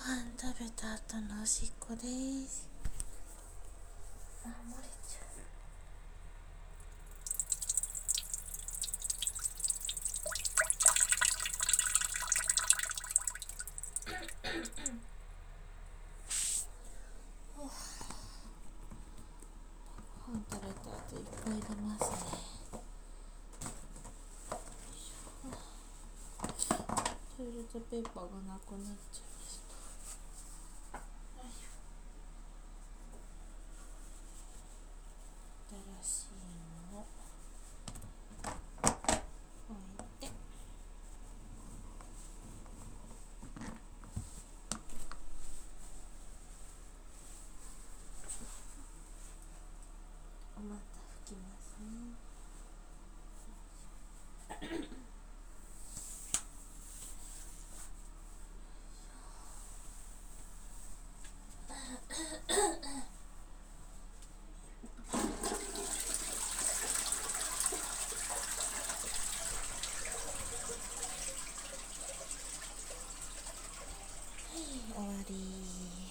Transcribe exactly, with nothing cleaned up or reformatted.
飯食べた後のおしっこです。あ、漏れちゃう。ご飯食べた後いっぱい出ますね。トイレットペーパーがなくなっちゃいました。新しいのを置いて、また拭きますね。終わり。